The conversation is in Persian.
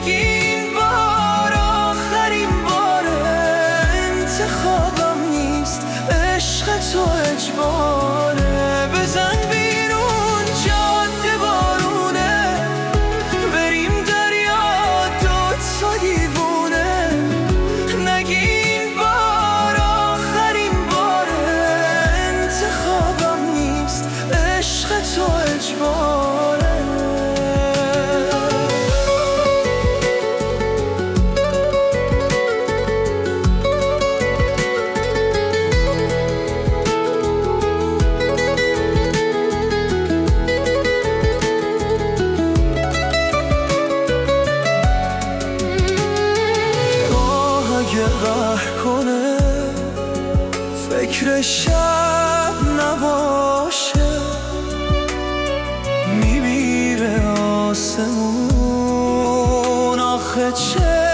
نگین بار آخرین باره، انتخابم نیست، عشق تو اجباره. بزن بیرون جاده بارونه، بریم دریا دوتا دیوونه. نگین بار آخرین باره، انتخابم نیست، عشق تو اجباره. قهر کنه فکر شب نباشه، میمیره آسمون. آخه چه